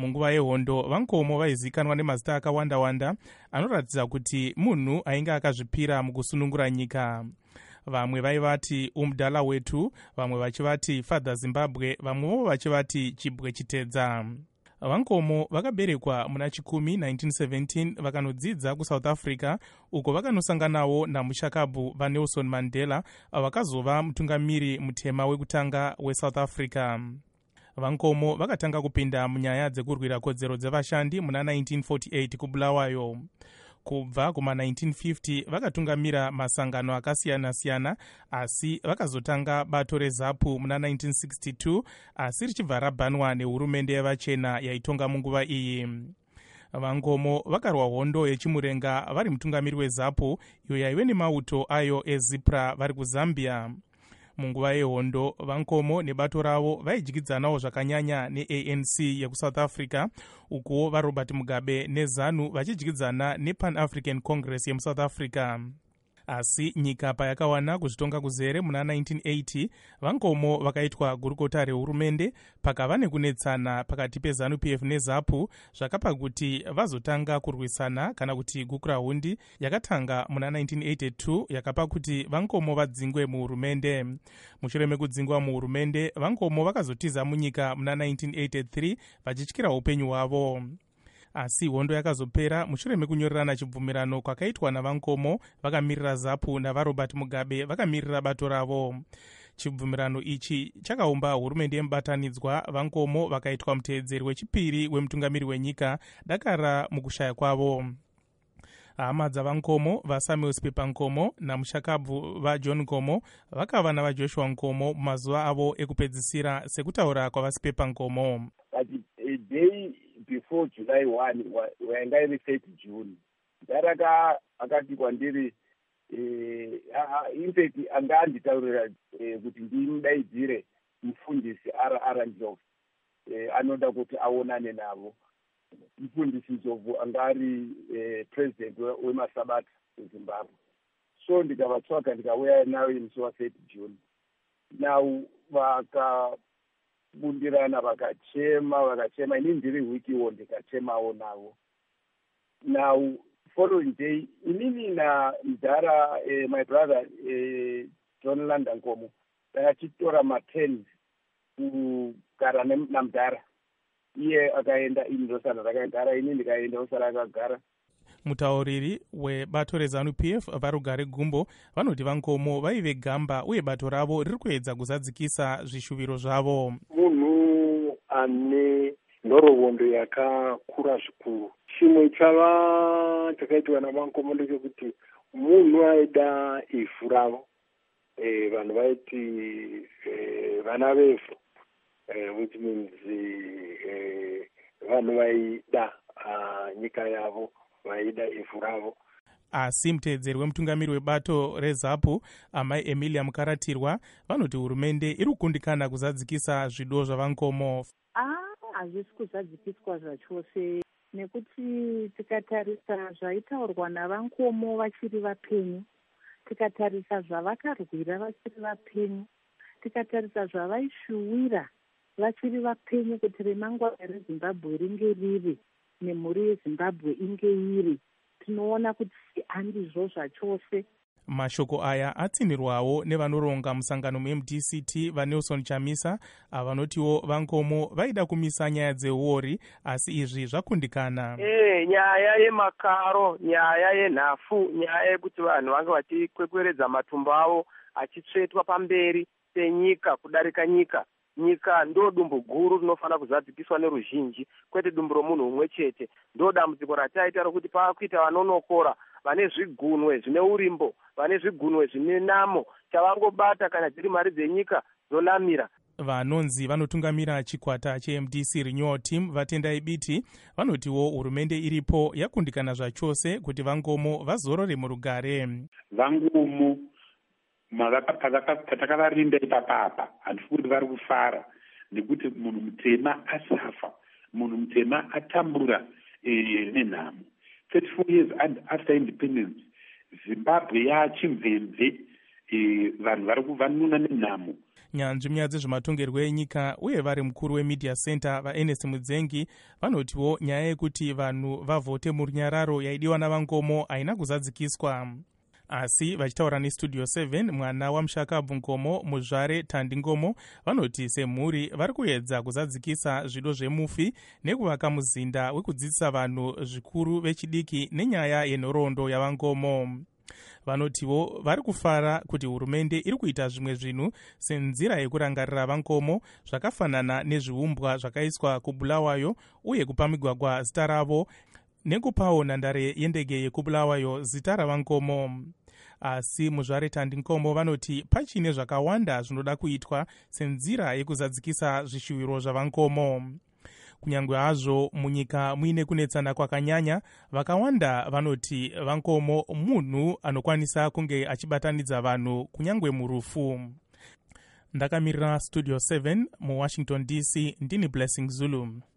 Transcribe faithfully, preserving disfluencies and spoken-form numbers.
Munguva yehondo vankomo vaizikanwa nemazita akawanda-wanda anoratidza kuti munhu ainge akazvipira mukusunungura nyika. Vamwe vaivati umudala wetu, vamwe vachivati Father Zimbabwe, vamwewo vachivati Chibwe Chitedza. Vankomo vakaberekwa muna chikumi nineteen seventeen vakanodzidza kuSouth Africa uko vakanosanganawo namushakabvu vaNelson Mandela vakazova mutungamiri mutema wekutanga weSouth Africa. Vankomo vakatanga kupinda munyaya dzekurwira kodzero dzevashandi muna nineteen forty-eight kuBulawayo. Kubva kuma nineteen fifty vakatungamira masangano akasiyana-siyana, asi vakazotanga bato reZAPU muna nineteen sixty-two, asi richibva rabhanwa nehurumende yevachena yaitonga munguva iyi. Vankomo vakarwa hondo yechimurenga vari mutungamiri weZAPU iyo yaive nemauto ayo eZIPRA vari kuZambia. Munguva yehondo vankomo nebato ravo vaidyidzanawo zvakanyanya neA N C yekuSouth Africa, uko vaRobert Mugabe neZANU vachidyidzana nePan African Congress yemuSouth Africa. Asi nyika payakawana kuzvitonga kuzere muna nineteen eighty, vankomo vakaitwa gurukota rehurumende pakava nekunetsana pakati peZANU P F neZAPU zvakapa kuti vazotanga kurwisana kana kuti gukura hundi yakatanga muna nineteen eighty-two yakapa kuti vankomo vadzingwe muhurumende. Mushure mekudzingwa muhurumende, vankomo vakazotiza munyika muna nineteen eighty-three vachityira upenyu hwavo. Asi hondo yakazopera mushure mekunyorerana chibvumirano kwakaitwa navankomo vakamirira ZAPU navaRobert Mugabe vakamirira bato ravo. Chibvumirano ichi chakaumba hurumende yemubatanidzwa, vankomo vakaitwa muteedzeri wechipiri wemutungamiri wenyika dakara mukushaya kwavo. Hama dzavankomo vaSamuel Sipepa Nkomo namushakabvu vaJohn Nkomo vakava navaJoshua Nkomo mumazuva avo ekupedzisira sekutaura kwavaSipepa Nkomo. Before July one, waenda iri thirty June, ndaraka akati kwandiri in fact anga anditaurira kuti ndimudaidzire mufundisi R R Ndlovu anoda kuti aonane navo. Mufundisi Ndlovu anga ari president wemasabata eZimbabwe, so ndikavatsvaga ndikauya nawo musi wathirty June. Now vaka bundirana vakachema vakachema ini ndiri wikiwo ndikachemawo navo. Now following day inini na Mdara eh, my brother eh, John Landa Nkomo takachitora matens kugara naMdara, iye akaenda ini ndosara rakagara, ini ndikaenda osara akagara. Mutauriri webato reZANU P F vaRugare Gumbo vanoti vankomo vaive gamba uye bato ravo riri kuedza kuzadzikisa zvishuviro zvavo. Munhu ane nhoroondo yakakura zvikuru. Chimwe chava chakaitwa navankomo ndechekuti munhu aida ivhu ravo, e, vanhu vaiti e, vana vevhu, e, which means e, vanhu vaida uh, nyika yavo, vaida ivhu ravo. Asi muteedzeri wemutungamiri webato reZAPU amai Emilia Mukaratirwa vanoti hurumende iri kukundikana kuzadzikisa zvido zvavankomo. Ah, hazvisi kuzadzikiswa zvachose, nekuti tikatarisa zvaitaurwa navankomo vachiri vapenyu, tikatarisa zvavakarwira vachiri vapenyu, tikatarisa zvavaishuwira vachiri vapenyu kuti remangwana reZimbabwe ringe riri nemhuri yeZimbabwe inge iri, tinoona kuti handizvo zvachose. Mashoko aya atsinirwawo nevanoronga musangano muM D C T vaNelson Chamisa avanotiwo vankomo vaida kumisa nyaya dzeuori, asi izvi zvakundikana. Eh, nyaya yemakaro, nyaya yenhafu, nyaya yekuti vanhu vange vachikwekweredza matumbu avo achitsvetwa pamberi penyika kudarika nyika. Nyika ndo dumbu guru rinofanira kuzadzikiswa neruzhinji, kwete dumbu romunhu umwe chete. Ndo dambudziko rataita rokuti paakuita vanonokora, vane zvigunwe zvine urimbo, vane zvigunwe zvine namo, chavangobata kana dziri mari dzenyika zolamira. Vanonzi vanotungamira chikwata cheM D C Renewal Team Vatendai Biti vanotiwo hurumende iripo yakundikana zvachose kuti vankomo vazorore murugare. Vangomo patakavarinda ipapapa handisi kuti vari kufara nekuti munhu mutema asafa, munhu mutema atambura eh, nenhamo. thirty-four years after independence, Zimbabwe yachimvemve, eh, vanhu vari kuvanuna nenhamo. nyanzvi munyaya dzezvematongerwo enyika uye vari mukuru wemedia center vaErnest Mudzengi vanotiwo nyaya yekuti vanhu vavhote murunyararo yaidiwa navangomo haina kuzadzikiswa. Asi vachitaura nestudio seven, mwana waMushakabvu Ngomo, muzvare Tandi Ngomo, vanoti semhuri vari kuedza kuzadzikisa zvido zvemufi nekuvaka muzinda wekudzidzisa vanhu zvikuru vechidiki nenyaya yenhoroondo yavangomo. Vanotiwo vari kufara kuti hurumende iri kuita zvimwe zvinhu senzira yekurangarira vangomo zvakafanana nezviumbwa zvakaiswa kuBulawayo uye kupa migwagwa zita ravo nekupawo nhandare yendege yekuBulawayo zita ravangomo. Asi muzvare Tandi Ngomo vanoti pachine zvakawanda zvinoda kuitwa senzira yekuzadzikisa zvishuwiro zvavangomo. Kunyangwe hazvo munyika muine kunetsana kwakanyanya, vakawanda vanoti vangomo munhu anokwanisa kunge achibatanidza vanhu kunyangwe murufu. Ndakamirira studio seven muWashington D C, ndini Blessing Zulu.